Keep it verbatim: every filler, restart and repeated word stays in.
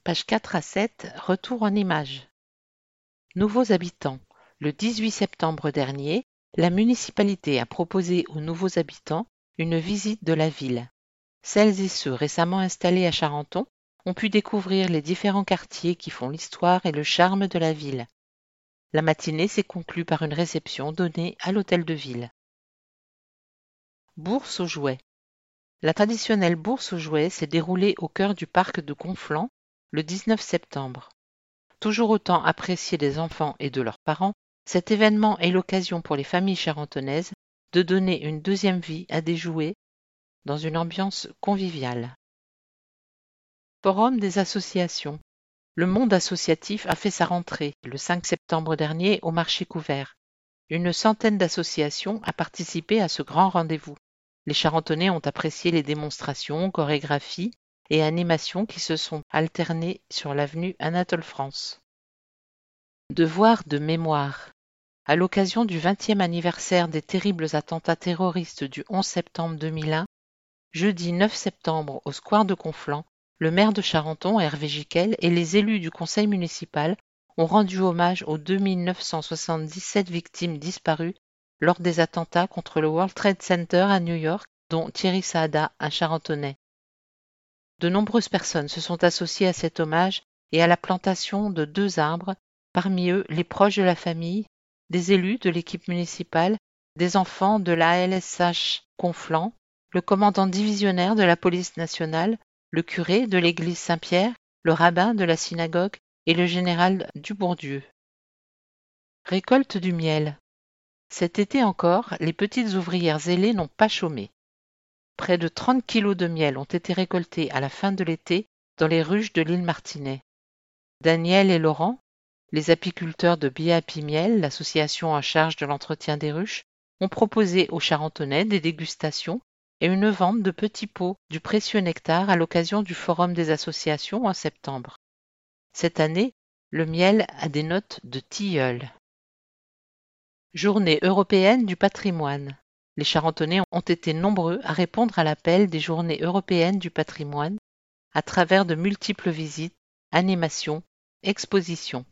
Pages quatre à sept, retour en images. Nouveaux habitants. Le dix-huit septembre dernier, la municipalité a proposé aux nouveaux habitants une visite de la ville. Celles et ceux récemment installés à Charenton ont pu découvrir les différents quartiers qui font l'histoire et le charme de la ville. La matinée s'est conclue par une réception donnée à l'hôtel de ville. Bourse aux jouets. La traditionnelle bourse aux jouets s'est déroulée au cœur du parc de Conflans le dix-neuf septembre. Toujours autant apprécié des enfants et de leurs parents, cet événement est l'occasion pour les familles charentonnaises de donner une deuxième vie à des jouets dans une ambiance conviviale. Forum des associations. Le monde associatif a fait sa rentrée le cinq septembre dernier au marché couvert. Une centaine d'associations a participé à ce grand rendez-vous. Les Charentonnais ont apprécié les démonstrations, chorégraphies et animations qui se sont alternées sur l'avenue Anatole-France. Devoir de mémoire. À l'occasion du vingtième anniversaire des terribles attentats terroristes du onze septembre deux mille un, jeudi neuf septembre au square de Conflans, le maire de Charenton, Hervé Giquel, et les élus du conseil municipal ont rendu hommage aux deux mille neuf cent soixante-dix-sept victimes disparues lors des attentats contre le World Trade Center à New York, dont Thierry Saada, un Charentonais. De nombreuses personnes se sont associées à cet hommage et à la plantation de deux arbres, parmi eux les proches de la famille, des élus de l'équipe municipale, des enfants de l'A L S H Conflans, le commandant divisionnaire de la police nationale, le curé de l'église Saint-Pierre, le rabbin de la synagogue et le général Dubourdieu. Récolte du miel. Cet été encore, les petites ouvrières zélées n'ont pas chômé. Près de trente kilos de miel ont été récoltés à la fin de l'été dans les ruches de l'île Martinet. Daniel et Laurent, les apiculteurs de Be Happy Miel, l'association en charge de l'entretien des ruches, ont proposé aux Charentonnais des dégustations et une vente de petits pots du précieux nectar à l'occasion du Forum des associations en septembre. Cette année, le miel a des notes de tilleul. Journée européenne du patrimoine. Les Charentonnais ont été nombreux à répondre à l'appel des Journées européennes du patrimoine à travers de multiples visites, animations, expositions.